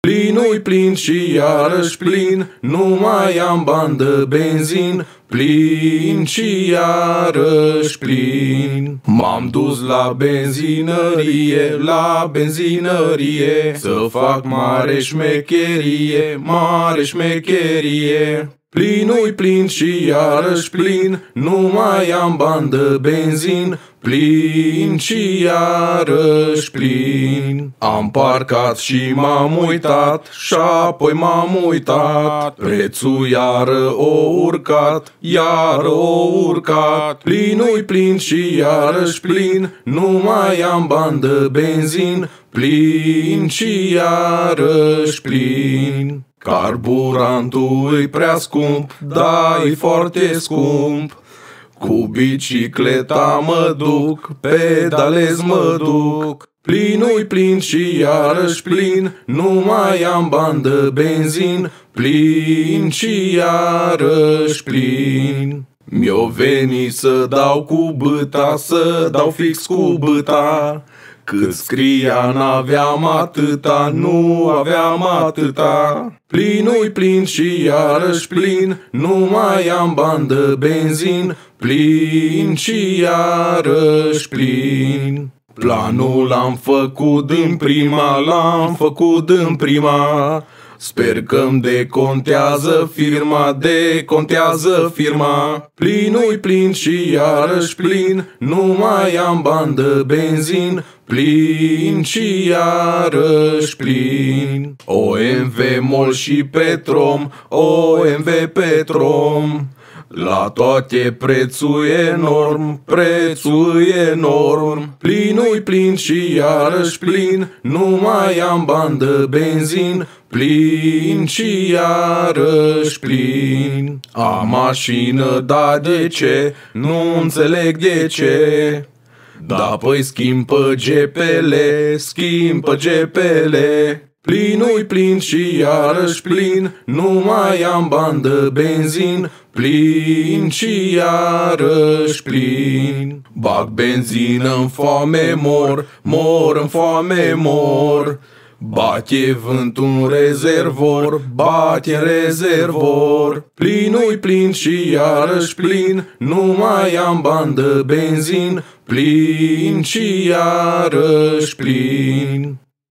Plinul-i plin și iarăși plin, nu mai am bani de benzin, plin și iarăși plin. M-am dus la benzinărie, să fac mare șmecherie, mare șmecherie. Plinul-i plin și iarăși plin, nu mai am bani de benzin, plin și iarăși plin. Am parcat și m-am uitat, și-apoi m-am uitat, prețul iară o urcat, iară o urcat. Plinul-i plin și iarăși plin, nu mai am bani de benzin, plin și iarăși plin. Carburantul e prea scump, da, e foarte scump. Cu bicicleta mă duc, pedalez mă duc. Plinul-i plin și iarăși plin, nu mai am bani de benzin, plin și iarăși plin. Mi-o veni să dau cu bâta, să dau fix cu bâta. Cât scria n-aveam atâta, nu aveam atâta. Plinul-i plin și iarăși plin, nu mai am bani de benzin, plin și iarăși plin. Planul l-am făcut din prima, l-am făcut din prima. Sper că-mi decontează firma, Plinul-i plin și iarăși plin, nu mai am bani de benzin, plin și iarăși plin. OMV Mol și Petrom, OMV Petrom, la toate prețul enorm. Plinul-i plin și iarăși plin, nu mai am bani de benzin, plin și iarăși plin. Am mașină, da de ce? Nu înțeleg de ce. Da, păi schimbă GPL. Plinul-i plin și iarăși plin, nu mai am bani de benzin, plin și iarăși plin. Bag benzină în foame, mor în foame, mor. Bate vântul în rezervor, Plinul-i plin și iarăși plin, nu mai am bani de benzin, plin și iarăși plin.